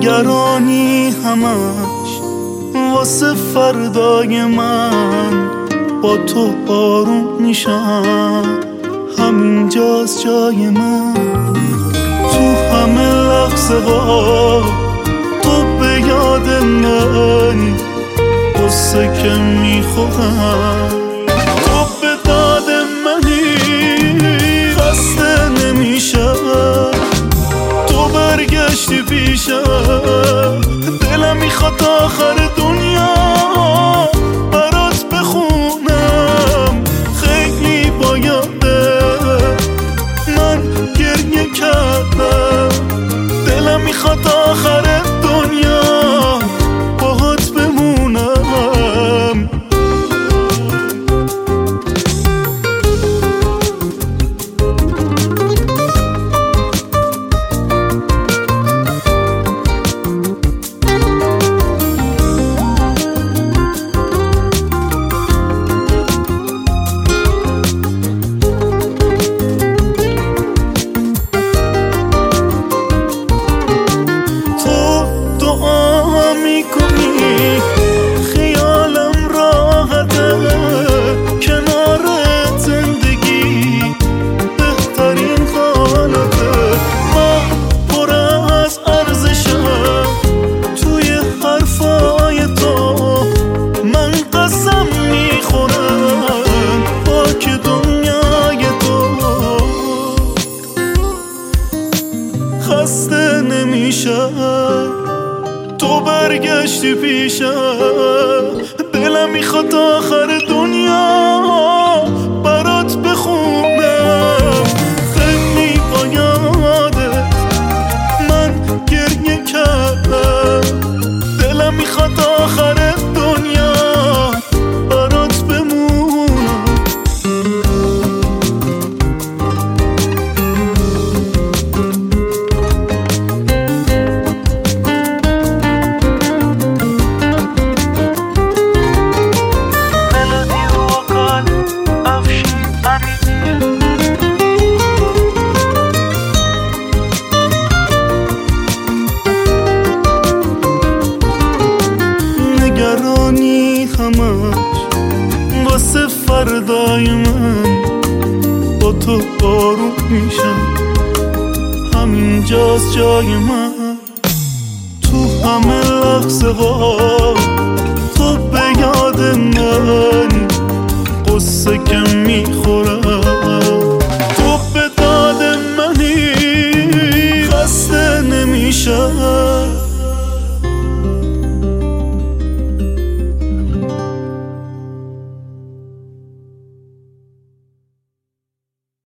نگرانی همش واسه فردای من، با تو آروم میشم، همینجاست جای من. تو همه لحظه ها تو به یاد منی، قصه که میخورم تو به داد منی. خسته نمیشم تو برگشتی پیشم، دلم میخواد آخر دنیا برات بخونم. خیلی با یاده من گریه کردم، دلم میخواد آخر دنیا باهات بمونم. خیالم راحته کنار زندگی، بهترین حالته. من پر از ارزشم توی حرفای تو، من قسم میخورم پاک دنیای تو. خسته نمیشم تو برگشتی پیشم، دلم میخواد آخر دنیا برات بخونم. خیلی با یادت من گریه کردم، دلم میخواد آخر دنیا برات بمونم. نگرانی همش واسه فردای من، با تو آروم میشم، همینجاست جای من. تو همه لحظه ها تو به یاد منی، قصه که میخورم